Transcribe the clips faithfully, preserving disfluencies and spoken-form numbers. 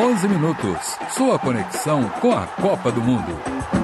onze minutos, sua conexão com a Copa do Mundo.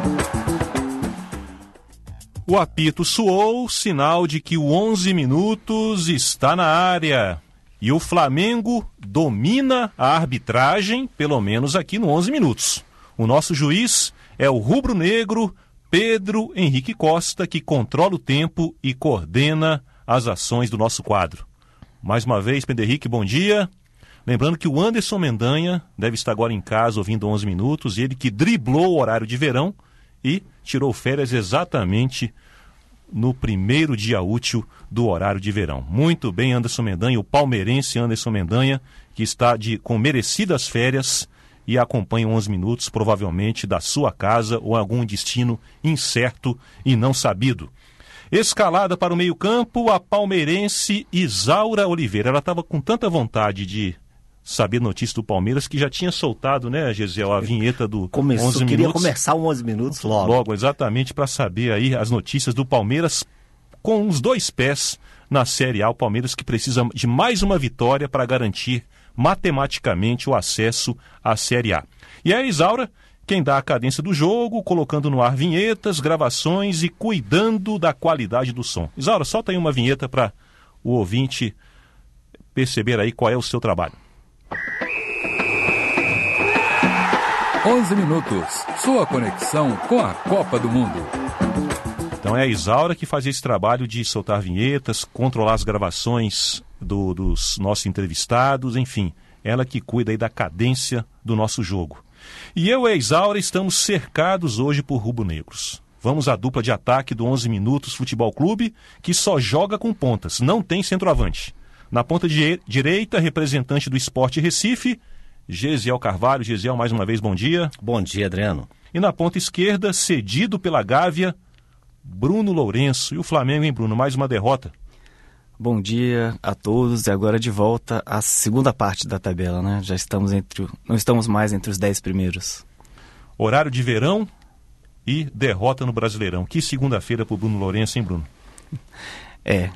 O apito soou, sinal de que o onze minutos está na área. E o Flamengo domina a arbitragem, pelo menos aqui no onze minutos. O nosso juiz é o rubro-negro Pedro Henrique Costa, que controla o tempo e coordena as ações do nosso quadro. Mais uma vez, Pedro Henrique, bom dia. Lembrando que o Anderson Mendanha deve estar agora em casa ouvindo onze minutos, ele que driblou o horário de verão e tirou férias exatamente no primeiro dia útil do horário de verão. Muito bem, Anderson Mendanha, o palmeirense Anderson Mendanha, que está de, com merecidas férias e acompanha onze minutos, provavelmente da sua casa ou algum destino incerto e não sabido. Escalada para o meio-campo, a palmeirense Isaura Oliveira. Ela estava com tanta vontade de saber notícia do Palmeiras que já tinha soltado, né, Gesiel, a vinheta do Começou, onze queria minutos. começar o onze minutos logo. Logo, exatamente, para saber aí as notícias do Palmeiras com os dois pés na Série A. O Palmeiras que precisa de mais uma vitória para garantir matematicamente o acesso à Série A. E a Isaura, quem dá a cadência do jogo, colocando no ar vinhetas, gravações e cuidando da qualidade do som. Isaura, solta aí uma vinheta para o ouvinte perceber aí qual é o seu trabalho. onze minutos, sua conexão com a Copa do Mundo. Então é a Isaura que faz esse trabalho de soltar vinhetas, controlar as gravações do, dos nossos entrevistados, enfim, ela que cuida aí da cadência do nosso jogo. E eu e a Isaura estamos cercados hoje por rubro-negros. Vamos à dupla de ataque do onze minutos Futebol Clube, que só joga com pontas, não tem centroavante. Na ponta de direita, representante do Sport Recife, Gesiel Carvalho. Gesiel, mais uma vez, bom dia. Bom dia, Adriano. E na ponta esquerda, cedido pela Gávea, Bruno Lourenço. E o Flamengo, hein, Bruno? Mais uma derrota. Bom dia a todos e agora de volta à segunda parte da tabela, né? Já estamos entre, não estamos mais entre os dez primeiros. Horário de verão e derrota no Brasileirão. Que segunda-feira pro Bruno Lourenço, hein, Bruno? É,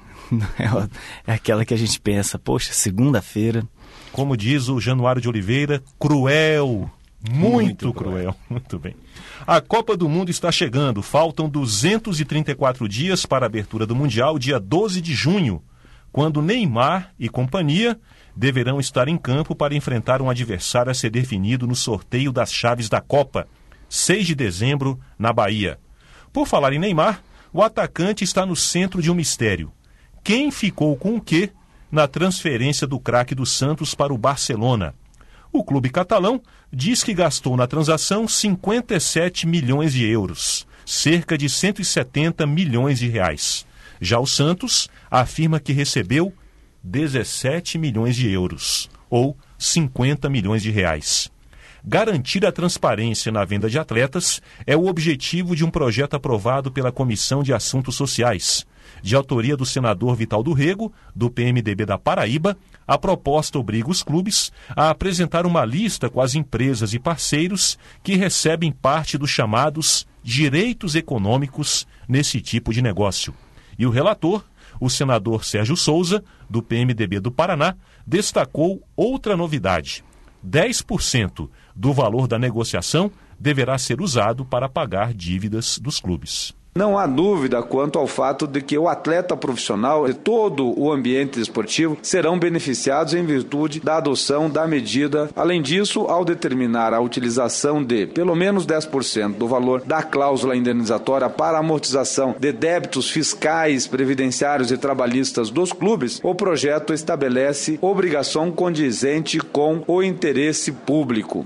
é aquela que a gente pensa, poxa, segunda-feira. Como diz o Januário de Oliveira, cruel, muito, muito cruel. cruel. Muito bem. A Copa do Mundo está chegando, faltam duzentos e trinta e quatro dias para a abertura do Mundial, dia doze de junho, quando Neymar e companhia deverão estar em campo para enfrentar um adversário a ser definido no sorteio das chaves da Copa, seis de dezembro, na Bahia. Por falar em Neymar, o atacante está no centro de um mistério. Quem ficou com o quê na transferência do craque do Santos para o Barcelona? O clube catalão diz que gastou na transação cinquenta e sete milhões de euros, cerca de cento e setenta milhões de reais. Já o Santos afirma que recebeu dezessete milhões de euros, ou cinquenta milhões de reais. Garantir a transparência na venda de atletas é o objetivo de um projeto aprovado pela Comissão de Assuntos Sociais. De autoria do senador Vital do Rego, do P M D B da Paraíba, a proposta obriga os clubes a apresentar uma lista com as empresas e parceiros que recebem parte dos chamados direitos econômicos nesse tipo de negócio. E o relator, o senador Sérgio Souza, do P M D B do Paraná, destacou outra novidade. dez por cento do valor da negociação deverá ser usado para pagar dívidas dos clubes. Não há dúvida quanto ao fato de que o atleta profissional e todo o ambiente esportivo serão beneficiados em virtude da adoção da medida. Além disso, ao determinar a utilização de pelo menos dez por cento do valor da cláusula indenizatória para amortização de débitos fiscais, previdenciários e trabalhistas dos clubes, o projeto estabelece obrigação condizente com o interesse público.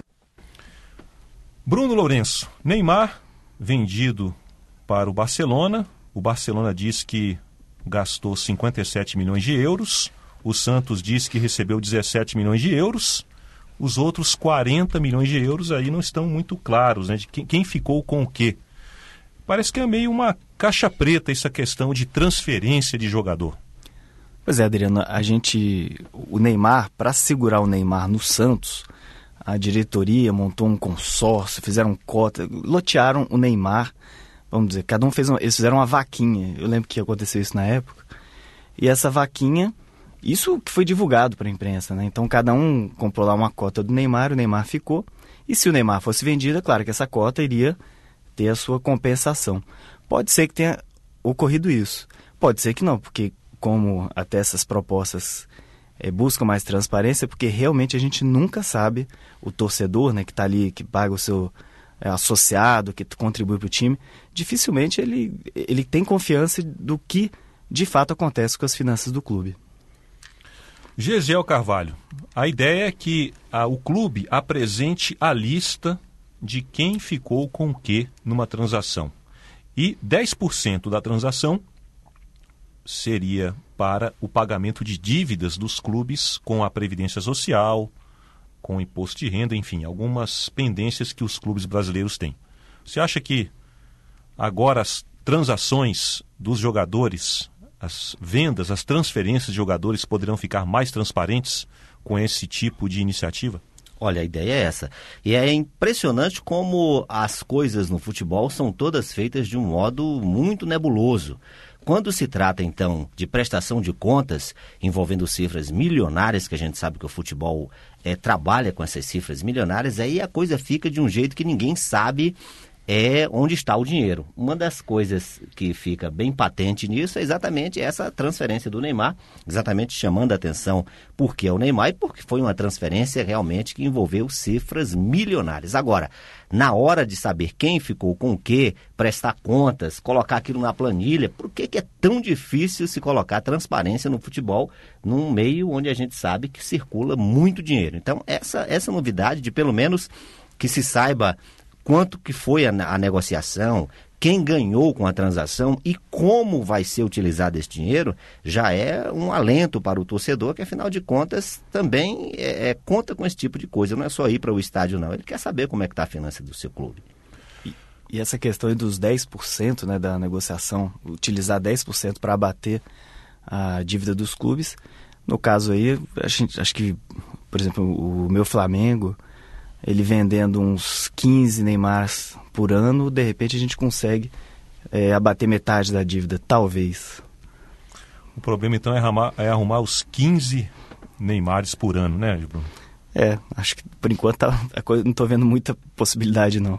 Bruno Lourenço, Neymar, vendido para o Barcelona. O Barcelona diz que gastou cinquenta e sete milhões de euros. O Santos diz que recebeu dezessete milhões de euros. Os outros quarenta milhões de euros aí não estão muito claros, né? De quem, quem ficou com o quê. Parece que é meio uma caixa preta essa questão de transferência de jogador. Pois é, Adriano, a gente, o Neymar, para segurar o Neymar no Santos, a diretoria montou um consórcio, fizeram cota, lotearam o Neymar. Vamos dizer, cada um fez uma, eles fizeram uma vaquinha, eu lembro que aconteceu isso na época, e essa vaquinha Isso que foi divulgado para a imprensa, né? Então cada um comprou lá uma cota do Neymar, o Neymar ficou. E se o Neymar fosse vendido, é claro que essa cota iria ter a sua compensação. Pode ser que tenha ocorrido isso. Pode ser que não, porque como até essas propostas é, buscam mais transparência, porque realmente a gente nunca sabe, o torcedor, né, que está ali, que paga o seu é, associado, que contribui para o time, dificilmente ele, ele tem confiança do que de fato acontece com as finanças do clube. Gesiel Carvalho, a ideia é que a, o clube apresente a lista de quem ficou com o quê numa transação. E dez por cento da transação seria para o pagamento de dívidas dos clubes com a Previdência Social, com o imposto de renda, enfim, algumas pendências que os clubes brasileiros têm. Você acha que agora as transações dos jogadores, as vendas, as transferências de jogadores poderão ficar mais transparentes com esse tipo de iniciativa? Olha, a ideia é essa. E é impressionante como as coisas no futebol são todas feitas de um modo muito nebuloso. Quando se trata, então, de prestação de contas envolvendo cifras milionárias, que a gente sabe que o futebol é, trabalha com essas cifras milionárias, aí a coisa fica de um jeito que ninguém sabe é onde está o dinheiro. Uma das coisas que fica bem patente nisso é exatamente essa transferência do Neymar, exatamente chamando a atenção porque é o Neymar e porque foi uma transferência realmente que envolveu cifras milionárias. Agora, na hora de saber quem ficou com o quê, prestar contas, colocar aquilo na planilha, por que que é tão difícil se colocar transparência no futebol num meio onde a gente sabe que circula muito dinheiro? Então, essa, essa novidade de pelo menos que se saiba quanto que foi a, a negociação, quem ganhou com a transação e como vai ser utilizado esse dinheiro, já é um alento para o torcedor, que afinal de contas também é, é, conta com esse tipo de coisa. Não é só ir para o estádio, não. Ele quer saber como é que está a finança do seu clube. E, e essa questão aí dos dez por cento, né, da negociação, utilizar dez por cento para abater a dívida dos clubes, no caso aí, a gente, acho que, por exemplo, o meu Flamengo, ele vendendo uns quinze Neymars por ano, de repente a gente consegue é, abater metade da dívida, talvez. O problema então é arrumar, é arrumar os quinze Neymares por ano, né, Bruno? É, acho que por enquanto tá, a coisa, não estou vendo muita possibilidade não.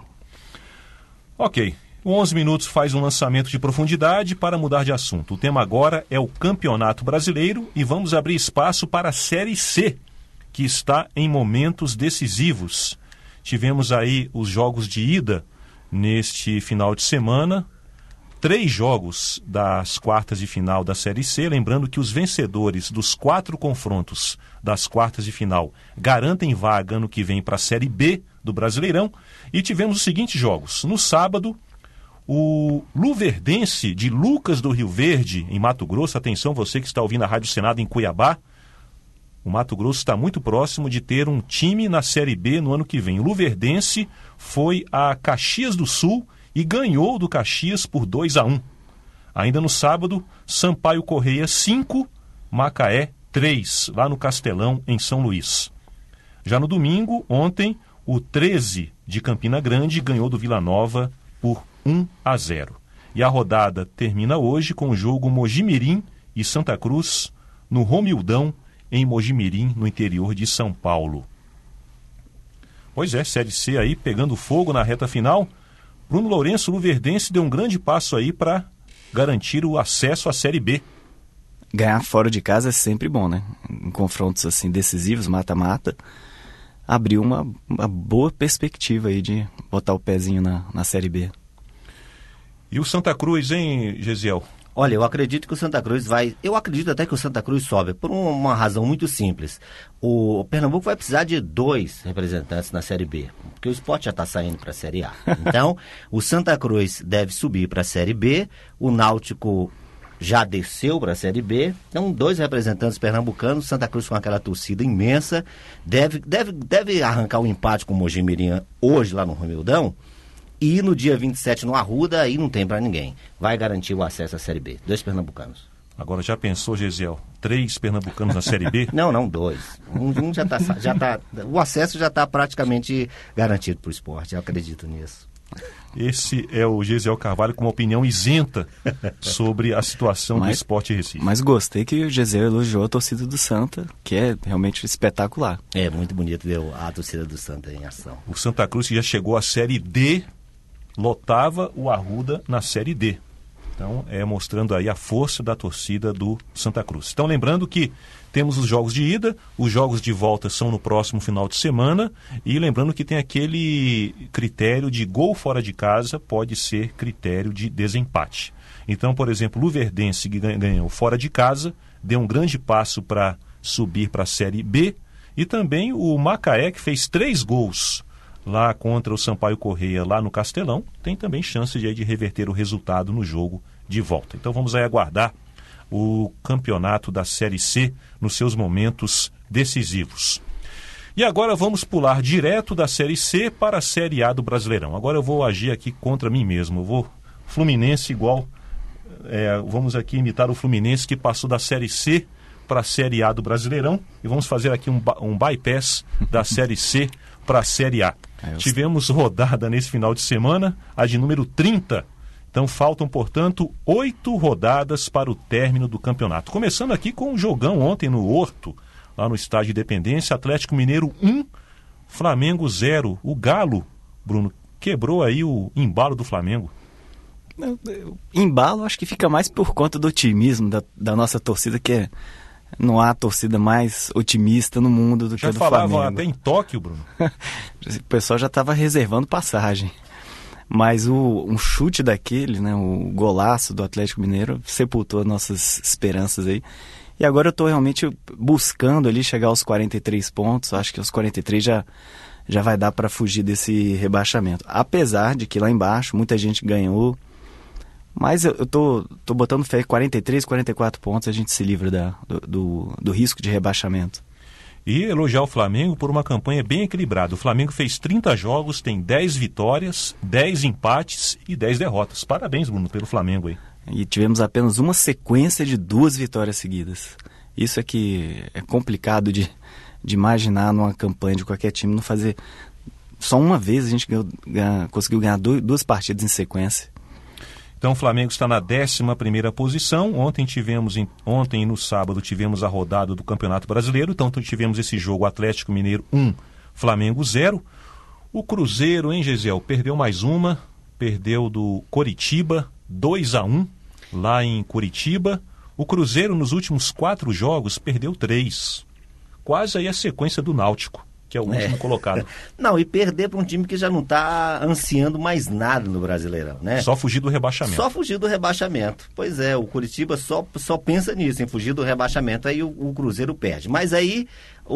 Ok, o onze Minutos faz um lançamento de profundidade para mudar de assunto. O tema agora é o Campeonato Brasileiro e vamos abrir espaço para a Série C, que está em momentos decisivos. Tivemos aí os jogos de ida neste final de semana, três jogos das quartas de final da Série C, lembrando que os vencedores dos quatro confrontos das quartas de final garantem vaga ano que vem para a Série B do Brasileirão, e tivemos os seguintes jogos. No sábado, o Luverdense de Lucas do Rio Verde, em Mato Grosso, atenção você que está ouvindo a Rádio Senado em Cuiabá, o Mato Grosso está muito próximo de ter um time na Série B no ano que vem. O Luverdense foi a Caxias do Sul e ganhou do Caxias por dois a um. Ainda no sábado, Sampaio Correia cinco, Macaé três, lá no Castelão, em São Luís. Já no domingo, ontem, o treze de Campina Grande ganhou do Vila Nova por um a zero. E a rodada termina hoje com o jogo Mojimirim e Santa Cruz no Romildão, em Mojimirim, no interior de São Paulo. Pois é, Série C aí pegando fogo na reta final. Bruno Lourenço, Luverdense, deu um grande passo aí para garantir o acesso à Série B. Ganhar fora de casa é sempre bom, né? Em confrontos assim decisivos, mata-mata, abriu uma, uma boa perspectiva aí de botar o pezinho na, na Série B. E o Santa Cruz, hein, Gesiel? Olha, eu acredito que o Santa Cruz vai... Eu acredito até que o Santa Cruz sobe, por uma razão muito simples. O Pernambuco vai precisar de dois representantes na Série B, porque o Sport já está saindo para a Série A. Então, o Santa Cruz deve subir para a Série B, o Náutico já desceu para a Série B, então dois representantes pernambucanos, Santa Cruz com aquela torcida imensa, deve, deve, deve arrancar o empate com o Mojimirim hoje lá no Romildão, e no dia vinte e sete no Arruda, aí não tem para ninguém. Vai garantir o acesso à Série B. Dois pernambucanos. Agora já pensou, Gesiel? Três pernambucanos na Série B? Não, não, dois. Um, um já está... Já tá, o acesso já está praticamente garantido para o Sport, eu acredito nisso. Esse é o Gesiel Carvalho com uma opinião isenta sobre a situação mas, do Sport Recife. Mas gostei que o Gesiel elogiou a torcida do Santa, que é realmente espetacular. É muito bonito ver a torcida do Santa em ação. O Santa Cruz, que já chegou à Série D, lotava o Arruda na Série D. Então, é mostrando aí a força da torcida do Santa Cruz. Então, lembrando que temos os jogos de ida, os jogos de volta são no próximo final de semana, e lembrando que tem aquele critério de gol fora de casa, pode ser critério de desempate. Então, por exemplo, o Luverdense, que ganhou fora de casa, deu um grande passo para subir para a Série B, e também o Macaé, que fez três gols lá contra o Sampaio Corrêa, lá no Castelão, tem também chance de, de reverter o resultado no jogo de volta. Então vamos aí aguardar o campeonato da Série C nos seus momentos decisivos. E agora vamos pular direto da Série C para a Série A do Brasileirão. Agora eu vou agir aqui contra mim mesmo. Eu vou Fluminense igual, é, vamos aqui imitar o Fluminense que passou da Série C para a Série A do Brasileirão, e vamos fazer aqui um, um bypass da Série C para a Série A. É, Tivemos rodada nesse final de semana, a de número trinta. Então faltam, portanto, oito rodadas para o término do campeonato. Começando aqui com um jogão ontem no Horto, lá no estádio Independência, Atlético Mineiro um, Flamengo zero. O Galo, Bruno, quebrou aí o embalo do Flamengo. Embalo acho que fica mais por conta do otimismo da, da nossa torcida, que é, não há torcida mais otimista no mundo do já que a do Flamengo. Já falavam até em Tóquio, Bruno. O pessoal já estava reservando passagem. Mas o, um chute daquele, né, o golaço do Atlético Mineiro, sepultou nossas esperanças aí. E agora eu estou realmente buscando ali chegar aos quarenta e três pontos. Acho que aos quarenta e três já, já vai dar para fugir desse rebaixamento. Apesar de que lá embaixo muita gente ganhou. Mas eu estou tô, tô botando fé em quarenta e três, quarenta e quatro pontos, a gente se livra da, do, do, do risco de rebaixamento. E elogiar o Flamengo por uma campanha bem equilibrada. O Flamengo fez trinta jogos, tem dez vitórias, dez empates e dez derrotas. Parabéns, Bruno, pelo Flamengo aí. E tivemos apenas uma sequência de duas vitórias seguidas. Isso é que é complicado de, de imaginar numa campanha de qualquer time não fazer. Só uma vez a gente ganhou, ganha, conseguiu ganhar dois, duas partidas em sequência. Então o Flamengo está na décima primeira posição. Ontem tivemos, ontem no sábado tivemos a rodada do Campeonato Brasileiro. Então tivemos esse jogo Atlético Mineiro um, Flamengo zero. O Cruzeiro, hein, Gesiel, perdeu mais uma. Perdeu do Coritiba dois a um lá em Curitiba. O Cruzeiro nos últimos quatro jogos perdeu três. Quase aí a sequência do Náutico, que é o último é. colocado. Não, e perder para um time que já não está ansiando mais nada no Brasileirão, né? Só fugir do rebaixamento. Só fugir do rebaixamento. Pois é, o Curitiba só, só pensa nisso, em fugir do rebaixamento, aí o, o Cruzeiro perde. Mas aí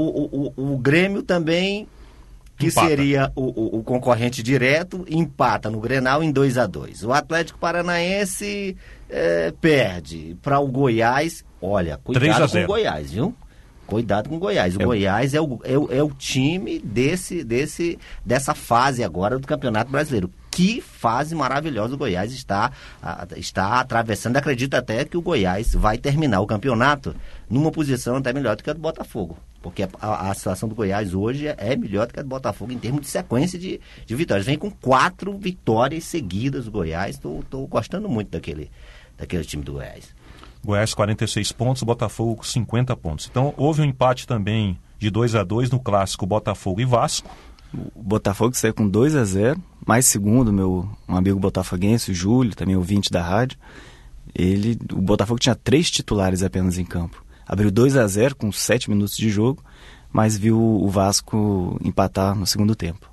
o, o, o Grêmio também, que empata. Seria o, o, o concorrente direto, empata no Grenal em dois a dois. O Atlético Paranaense é, perde para o Goiás. Olha, cuidado com o Goiás, viu? Cuidado com o Goiás. O é. Goiás é o, é, o, é o time desse, desse, dessa fase agora do Campeonato Brasileiro. Que fase maravilhosa o Goiás está, a, está atravessando. Acredito até que o Goiás vai terminar o campeonato numa posição até melhor do que a do Botafogo. Porque a, a situação do Goiás hoje é melhor do que a do Botafogo em termos de sequência de, de vitórias. Vem com quatro vitórias seguidas o Goiás. Estou gostando muito daquele, daquele time do Goiás. Goiás quarenta e seis pontos, Botafogo cinquenta pontos. Então houve um empate também de dois a dois no clássico Botafogo e Vasco. O Botafogo saiu com dois a zero, mais segundo, meu um amigo botafoguense, o Júlio, também ouvinte da rádio. Ele, o Botafogo tinha três titulares apenas em campo. Abriu dois a zero com sete minutos de jogo, mas viu o Vasco empatar no segundo tempo.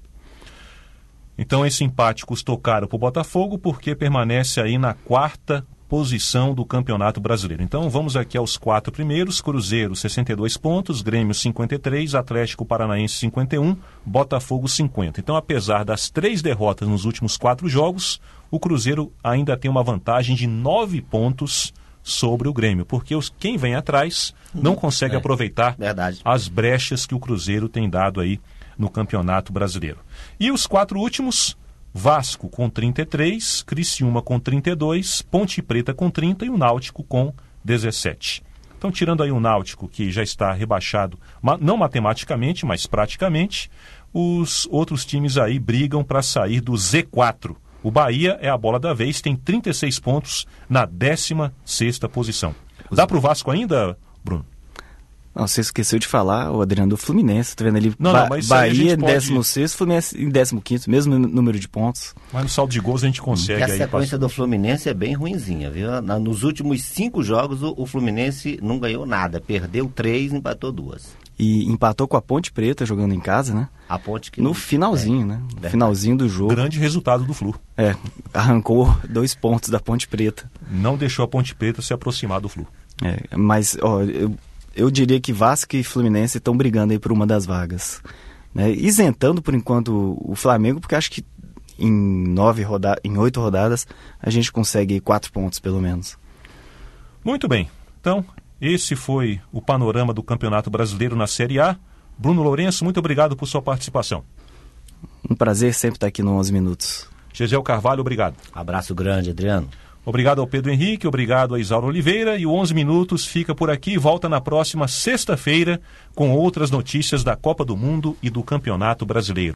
Então esse empate custou caro para o Botafogo, porque permanece aí na quarta posição do Campeonato Brasileiro. Então vamos aqui aos quatro primeiros: Cruzeiro sessenta e dois pontos, Grêmio cinquenta e três, Atlético Paranaense cinquenta e um, Botafogo cinquenta. Então, apesar das três derrotas nos últimos quatro jogos, o Cruzeiro ainda tem uma vantagem de nove pontos sobre o Grêmio, porque os, quem vem atrás não consegue é, aproveitar verdade. as brechas que o Cruzeiro tem dado aí no Campeonato Brasileiro. E os quatro últimos: Vasco com trinta e três, Criciúma com trinta e dois, Ponte Preta com trinta e o Náutico com dezessete. Então, tirando aí o Náutico, que já está rebaixado, não matematicamente, mas praticamente, os outros times aí brigam para sair do Z quatro. O Bahia é a bola da vez, tem trinta e seis pontos na décima sexta posição. Dá para o Vasco ainda, Bruno? Não, você esqueceu de falar, o Adriano, do Fluminense. Tá vendo ali? Não, ba não, mas Bahia em pode... décimo sexto, Fluminense em décimo quinto, mesmo número de pontos. Mas no saldo de gols a gente consegue. E a aí sequência passar. do Fluminense é bem ruinzinha, viu? Na, nos últimos cinco jogos o, o Fluminense não ganhou nada. Perdeu três, empatou duas. E empatou com a Ponte Preta jogando em casa, né? A Ponte que... No finalzinho, é, né? No verdade. finalzinho do jogo. Grande resultado do Flu. É, arrancou dois pontos da Ponte Preta. Não deixou a Ponte Preta se aproximar do Flu. É, mas, ó, eu, eu diria que Vasco e Fluminense estão brigando aí por uma das vagas. Né? Isentando, por enquanto, o Flamengo, porque acho que em, nove roda em oito rodadas a gente consegue quatro pontos, pelo menos. Muito bem. Então, esse foi o panorama do Campeonato Brasileiro na Série A. Bruno Lourenço, muito obrigado por sua participação. Um prazer sempre estar aqui no onze Minutos. Gegel Carvalho, obrigado. Abraço grande, Adriano. Obrigado ao Pedro Henrique, obrigado a Isaura Oliveira. E o onze Minutos fica por aqui e volta na próxima sexta-feira com outras notícias da Copa do Mundo e do Campeonato Brasileiro.